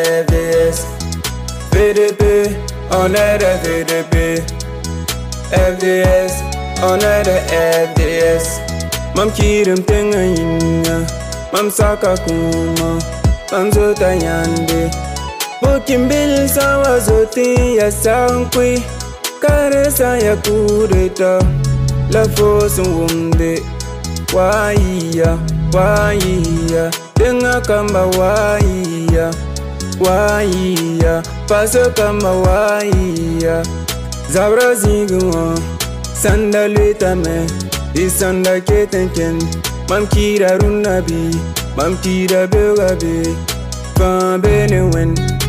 FDS, VDP, on est de VDP. FDS, on est de FDS. Mam kirim tenga yinga, mam saka kuma, mam zota yande. Bokimbil sawa zoti ya sankwi, karesa ya kureta, la fosun wumde. Waiya, waiya, tenga kamba waiya, waiya, paso kamba waiya. Zabra zingwa, sanda letame, isanda ketenken. Mam kira runabi, mam kira begabe, fan benewen.